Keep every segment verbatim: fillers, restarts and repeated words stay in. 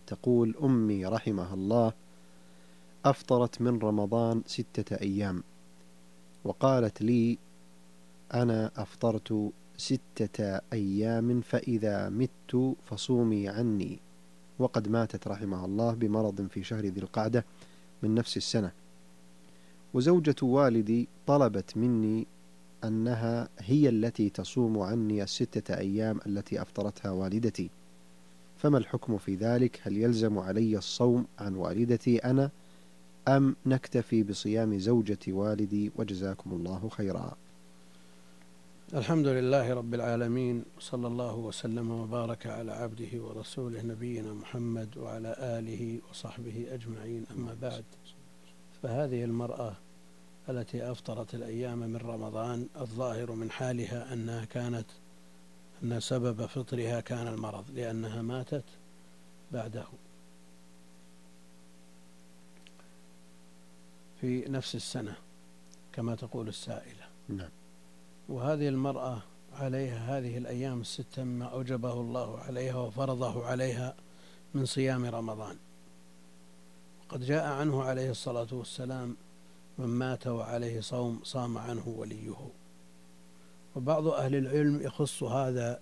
تقول: أمي رحمها الله أفطرت من رمضان ستة أيام، وقالت لي: أنا أفطرت ستة أيام فإذا مت فصومي عني. وقد ماتت رحمها الله بمرض في شهر ذي القعدة من نفس السنة. وزوجة والدي طلبت مني أنها هي التي تصوم عني الستة أيام التي أفطرتها والدتي، فما الحكم في ذلك؟ هل يلزم علي الصوم عن والدتي أنا أم نكتفي بصيام زوجة والدي؟ وجزاكم الله خيرا. الحمد لله رب العالمين، صلى الله وسلم وبارك على عبده ورسوله نبينا محمد وعلى آله وصحبه أجمعين. أما بعد، فهذه المرأة التي أفطرت الأيام من رمضان الظاهر من حالها أنها كانت أن سبب فطرها كان المرض، لأنها ماتت بعده في نفس السنة كما تقول السائلة. نعم. وهذه المرأة عليها هذه الأيام الستة مما أوجبه الله عليها وفرضه عليها من صيام رمضان. وقد جاء عنه عليه الصلاة والسلام: من مات وعليه صوم صام عنه وليه. وبعض أهل العلم يخص هذا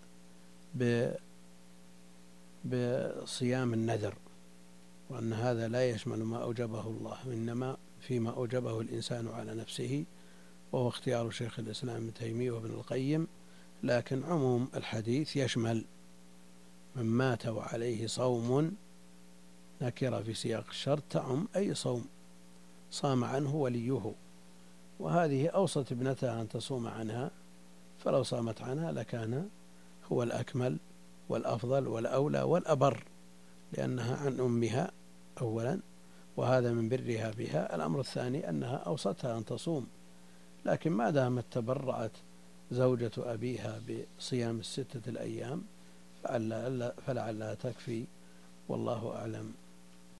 بصيام النذر، وأن هذا لا يشمل ما أوجبه الله، إنما فيما أوجبه الإنسان على نفسه، وهو اختيار شيخ الإسلام ابن تيمية وابن القيم. لكن عموم الحديث يشمل من مات وعليه صوم، نكر في سياق الشرط تعم أي صوم صام عنه وليه. وهذه أوصت ابنتها أن تصوم عنها، فلو صامت عنها لكان هو الأكمل والأفضل والأولى والأبر، لأنها عن أمها أولا، وهذا من برها بها. الأمر الثاني أنها أوصتها أن تصوم، لكن ما دامت تبرعت زوجة أبيها بصيام الستة الأيام فلعلها تكفي، والله أعلم.